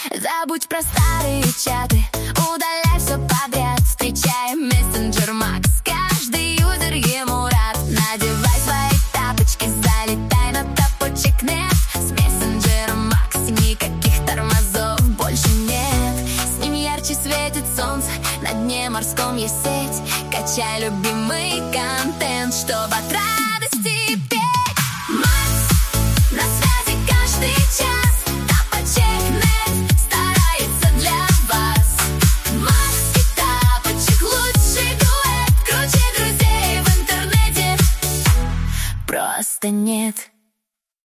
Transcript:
Забудь про старые чаты, удаляй все подряд. Встречаем мессенджер Макс, каждый юзер ему рад. Надевай свои тапочки, залетай на топочек нет. С мессенджером Макс никаких тормозов больше нет. С ним ярче светит солнце, на дне морском есть сеть. Качай любимый контент, чтоб от радости петь. Макс на связи каждый час, тапочек нет старается для вас. Макс и тапочек лучший дуэт, круче друзей в интернете просто нет.